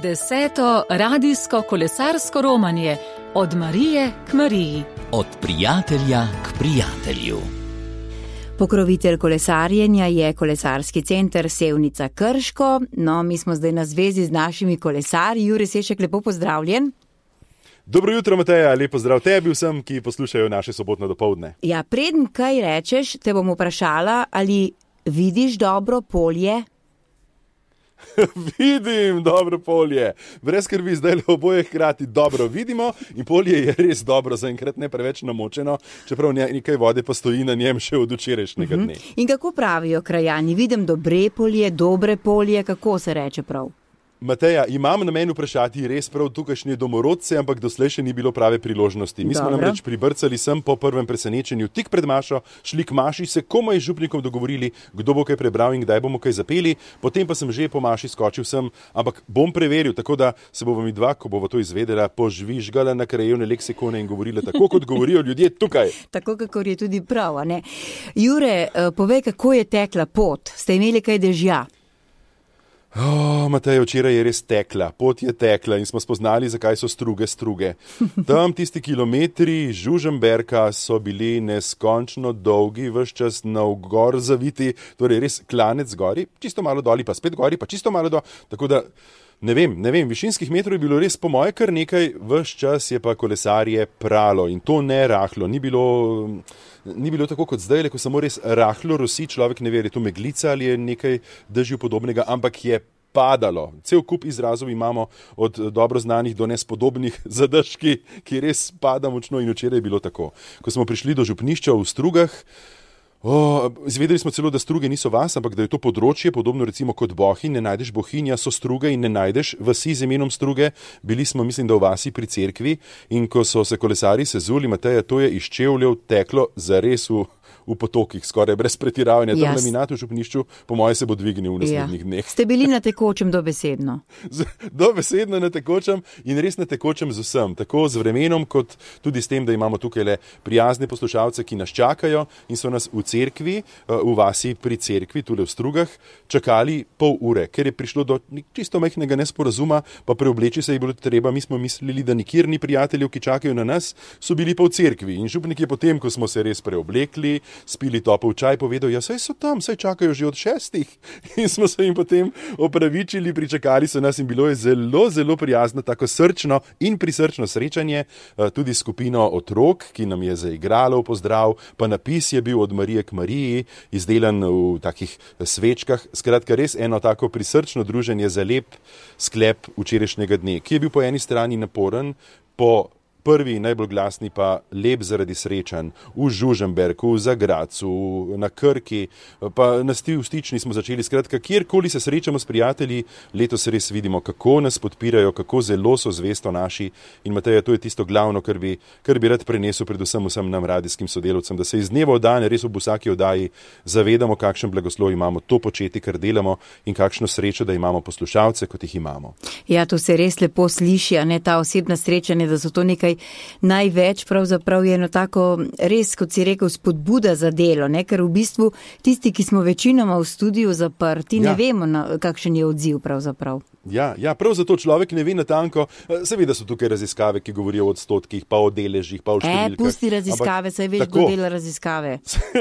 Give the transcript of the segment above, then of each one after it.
10. radijsko kolesarsko romanje Od Marije k Mariji. Od prijatelja k prijatelju. Pokrovitelj kolesarjenja je kolesarski center Sevnica Krško. No, mi smo zdaj na zvezi z našimi kolesarji. Jure Sešek, lepo pozdravljen. Dobro jutro, Mateja, lepo zdrav tebi vsem, ki poslušajo naše sobotno dopoldne. Ja, preden kaj rečeš, te bom vprašala, ali vidiš dobro polje? Vidim dobro polje. Brez skrbi, zdaj le oboje hkrati dobro vidimo in polje je res dobro, zaenkrat ne preveč namočeno, čeprav nekaj vode pa stoji na njem še od včerajšnjega dne. In kako pravijo krajani? Vidim dobre polje, kako se reče prav? Mateja, imam namen vprašati res prav tukajšnje domorodce, ampak doslej še ni bilo prave priložnosti. Mi smo namreč pribrcali sem po prvem presenečenju tik pred mašo, šli k maši, se komaj z župnikom dogovorili, kdo bo kaj prebral in kdaj bomo kaj zapeli, potem pa sem že po maši skočil sem, ampak bom preveril, tako da se bova mi dva, ko bova to izvedela, požvižgala na krajevne leksikone in govorila tako, kot govorijo ljudje tukaj. Tako, kakor je tudi prav, a ne? Jure, povej, kako je tekla pot? Ste imeli kaj dežja? Matej, včeraj je res tekla, pot je tekla in smo spoznali, zakaj so struge. Tam tisti kilometri Žužemberka so bili neskončno dolgi, ves čas navgor zaviti, torej res klanec gori, čisto malo doli, pa spet gori, pa čisto malo dol, tako da ne vem, višinskih metrov je bilo res po moje kar nekaj, ves čas je pa kolesarje pralo in to ne rahlo, ni bilo tako kot zdaj, ko samo res rahlo rosi, človek ne ve, je to meglica ali je nekaj dežju podobnega, ampak je padalo. Cel kup izrazov imamo od dobro znanih do nespodobnih zadržki, ki res pada močno in včeraj je bilo tako. Ko smo prišli do župnišča v Strugah, izvedeli smo celo, da Struge niso vas, ampak da je to področje, podobno recimo kot Bohinj, ne najdeš Bohinja, so Struge in ne najdeš vasi z imenom Struge. Bili smo, mislim, da v vasi pri cerkvi in ko so se kolesari sezuli, Mateja, to je iz čevljev teklo zares v potokih, skoraj brez pretiravanja. Tam laminat v župnišču, po moje se bo dvignil v naslednjih dneh. Ste bili na tekočem dobesedno? Dobesedno na tekočem in res na tekočem z vsem, tako z vremenom, kot tudi s tem, da imamo tukaj le prijazne poslušalce, ki nas čakajo in so nas v cerkvi, v vasi pri cerkvi, tule v Strugah, čakali pol ure, ker je prišlo do čisto majhnega nesporazuma, pa preobleči se je bilo treba, mi smo mislili, da nikjer ni prijateljev, ki čakajo na nas, so bili pa v cerkvi in župnik je potem, ko smo se res preoblekli, spili topel čaj, povedal, ja, saj so tam, saj čakajo že od 6. In smo se jim potem opravičili, pričakali so nas in bilo je zelo, zelo prijazno, tako srčno in prisrčno srečanje, tudi skupino otrok, ki nam je zaigralo v pozdrav, pa napis je bil Od Marije k Mariji, izdelan v takih svečkah, skratka res eno tako prisrčno druženje za lep sklep včerajšnjega dne, ki je bil po eni strani naporen, po prvi najbolj glasni pa lep zaradi srečanj v Žužemberku, v Zagradcu, na Krki, pa na Stični smo začeli. Skratka, kjerkoli se srečamo s prijatelji, letos res vidimo, kako nas podpirajo, kako zelo so zvesto naši. In Mateja, to je tisto glavno, kar bi rad prenesel predvsem vsem nam radijskim sodelavcem, da se iz dneva v dan, res ob vsaki oddaji zavedamo, kakšen blagoslov imamo to početi, kar delamo in kakšno srečo, da imamo poslušalce, kot jih imamo. Ja, to se res lepo sliši, a ne ta osebna srečanja, da so to nekaj največ, pravzaprav je eno tako res, kot si rekel, spodbuda za delo, ne? Ker v bistvu tisti, ki smo večinoma v studiu zaprti, ne vemo, kakšen je odziv pravzaprav. Ja, prav zato človek ne ve natanko, seveda so tukaj raziskave, ki govorijo o odstotkih, pa o deležih, pa o številkah. Pusti raziskave, saj veš, kdo dela raziskave.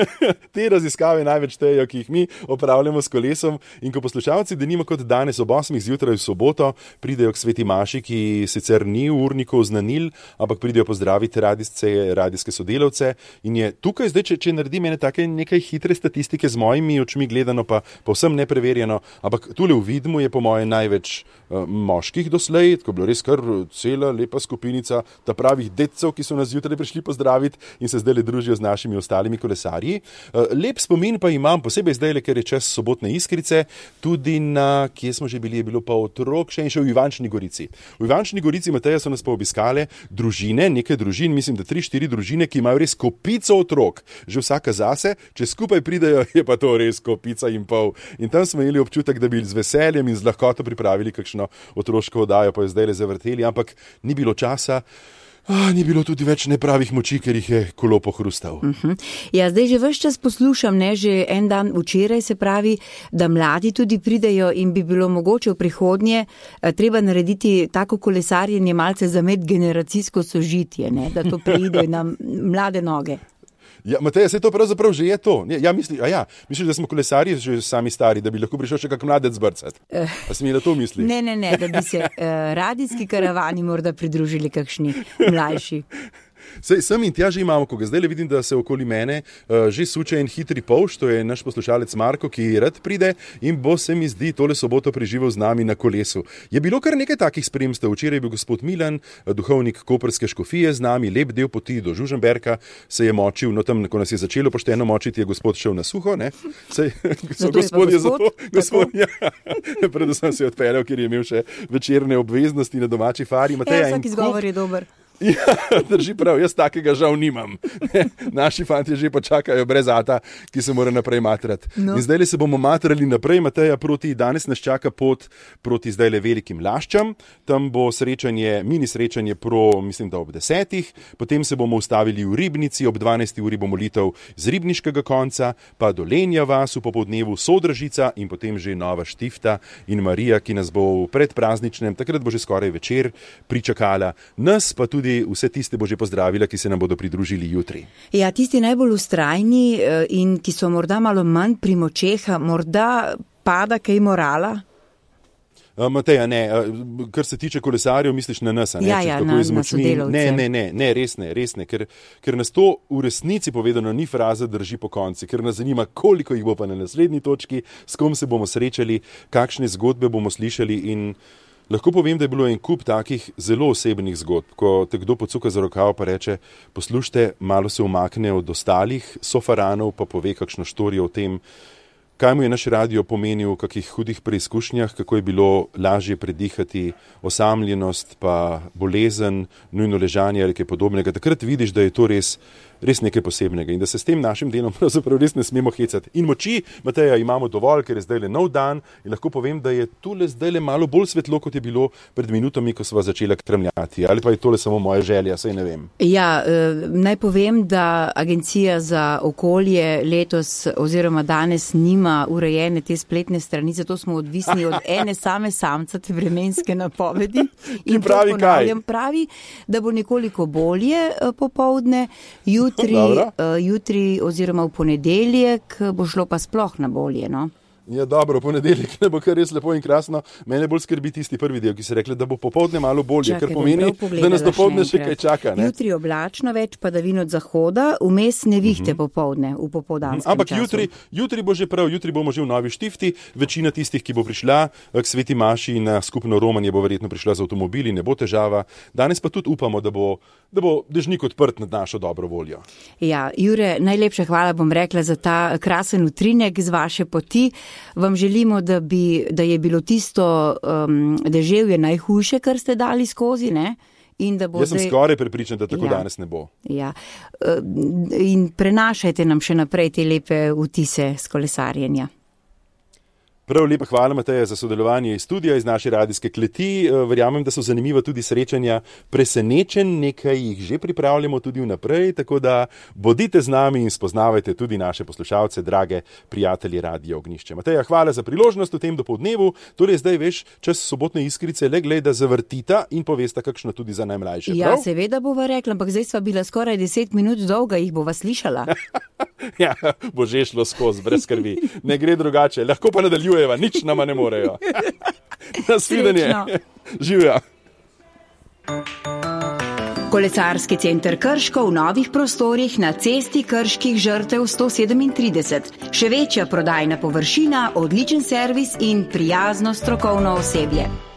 Te raziskave največ štejejo, ki jih mi opravljamo s kolesom in ko poslušalci denimo kot danes ob 8. zjutraj v soboto pridejo k sveti maši, ki sicer ni v urniku oznanil, ampak pridejo pozdraviti radijske sodelavce in je tukaj zdaj, če naredim nekaj hitre statistike z mojimi očmi gledano, pa povsem nepreverjeno, ampak tule v Vidmu je po moje največ moških doslej, tako bilo res kar cela lepa skupinica ta pravih dedcev, ki so nas zjutraj prišli pozdraviti in se zdaj le družijo z našimi ostalimi kolesarji. Lep spomin pa imam, posebej zdaj, ker je čas sobotne Iskrice, tudi na, kje smo že bili, je bilo pa otrok še in še v Ivančni Gorici. V Ivančni Gorici, Mateja, so nas pa obiskale družine, nekaj družin, mislim, da 3-4 družine, ki imajo res kopico otrok, že vsaka zase, če skupaj pridejo, je pa to res kopica in pol. In tam smo imeli občutek, da bi z veseljem in z lahkoto pripravili kakšno otroško oddajo, pa je zdaj le zavrteli, ampak ni bilo časa. Ni bilo tudi več nepravih moči, ker jih je kolo pohrustal. Ja, zdaj že ves čas poslušam, že en dan včeraj se pravi, da mladi tudi pridejo in bi bilo mogoče v prihodnje treba narediti tako kolesarjenje malce za medgeneracijsko sožitje, da to preide na mlade noge. Ja, Mateja, se to pravzaprav že je to. Misliš, da smo kolesarji že sami stari, da bi lahko prišel še kak mladec brcati? A si mi na to misli? Ne, da bi se radijski karavani morda pridružili kakšni mlajši. Sem in tja že imamo, ko ga zdaj le vidim, da se okoli mene že suče en hitri polž, to je naš poslušalec Marko, ki rad pride in bo, se mi zdi, tole soboto preživel z nami na kolesu. Je bilo kar nekaj takih spremstev. Včeraj je bil gospod Milan, duhovnik koprske škofije z nami, lep del poti do Žužemberka se je močil, no tam, ko nas je začelo pošteno močiti, je gospod šel na suho, ne? Predvsem se je odpeljal, ker je imel še večerne obveznosti na domači fari. Mateja, vsak izgovor je dober. Ja, drži prav, jaz takega žal nimam. Naši fantje že počakajo brez ata, ki se mora naprej matrati. No. In zdaj se bomo matrali naprej, Mateja, danes nas čaka pot proti zdaj le velikim Laščam. Tam bo mini srečanje mislim, da ob 10. Potem se bomo ustavili v Ribnici, ob 12. uri bo molitev z ribniškega konca, pa Dolenja vas, v popoldnevu Sodražica in potem že Nova Štifta in Marija, ki nas bo v predprazničnem, takrat bo že skoraj večer, pričakala. Nas pa tudi vse tiste bo že pozdravila, ki se nam bodo pridružili jutri. Ja, tisti najbolj vztrajni in ki so morda malo manj pri močeh, morda pada kaj morala? Mateja, ne, kar se tiče kolesarjev, misliš na nas, na sodelavce. Ne, resne, ker nas to v resnici povedano ni fraza drži po konci, ker nas zanima, koliko jih bo pa na naslednji točki, s kom se bomo srečali, kakšne zgodbe bomo slišali in lahko povem, da je bilo en kup takih zelo osebnih zgodb, ko te kdo pocuka za rokav pa reče, poslušajte, malo se umakne od ostalih sofaranov, pa pove kakšno štorijo o tem, kaj mu je naš radio pomenil, v kakih hudih preizkušnjah, kako je bilo lažje predihati osamljenost, pa bolezen, nujno ležanje ali kaj podobnega. Takrat vidiš, da je to res nekaj posebnega in da se s tem našim delom pravzaprav res ne smemo hecati. In moči, Mateja, imamo dovolj, ker je zdaj le nov dan in lahko povem, da je tule zdaj le malo bolj svetlo, kot je bilo pred minutami, ko sva začela krmljati. Ali pa je tole samo moja želja, saj ne vem. Ja, naj povem, da Agencija za okolje letos oziroma danes nima urejene te spletne strani, zato smo odvisni od ene same samcate vremenske napovedi. In pravi, da bo nekoliko bolje popoldne, jutri oziroma v ponedeljek bo šlo pa sploh na bolje, no? Ja, dobro, v ponedeljek ne bo kar res lepo in krasno. Mene bolj skrbi tisti prvi del, ki se rekli, da bo popoldne malo bolje, kar pomeni, da nas dopoldne še kaj čaka. Ne? Jutri oblačno, več padavin od zahoda, vmes nevihte popoldne v popoldanskem času. Ampak jutri bo že prav, jutri bomo že v Novi Štifti. Večina tistih, ki bo prišla k Sveti Maši na skupno romanje, bo verjetno prišla z avtomobili, ne bo težava. Danes pa tudi upamo, da bo dežnik odprt nad našo dobro voljo. Ja, Jure, najlepša hvala bom rekla za ta krasen utrinek z vaše poti. Vam želimo, da je bilo tisto deževje najhujše, kar ste dali skozi, ne? Jaz sem skoraj prepričan, da tako danes ne bo. Ja. In prenašajte nam še naprej te lepe vtise s kolesarjenja. Prav lepa hvala, Mateja, za sodelovanje iz studija, iz naše radijske kleti. Verjamem, da so zanimiva tudi srečanja presenečenj, nekaj jih že pripravljamo tudi vnaprej, tako da bodite z nami in spoznavajte tudi naše poslušalce, drage prijatelji Radia Ognjišče. Mateja, hvala za priložnost v tem dopoldnevu. Torej zdaj veš, čas sobotne iskrice, le glej, da zavrtita in povesta kakšno tudi za najmlajše. Ja, prav? Seveda bova rekla, ampak zdaj sva bila skoraj 10 minut dolga, jih bova slišala. Ja, bo že šlo skozi, brez skrbi. Ne gre drugače, lahko pa nadaljujeva, nič nama ne morejo. Nasvidenje. Živja. Kolesarski center Krško v novih prostorih na cesti Krških žrtev 137. Še večja prodajna površina, odličen servis in prijazno strokovno osebje.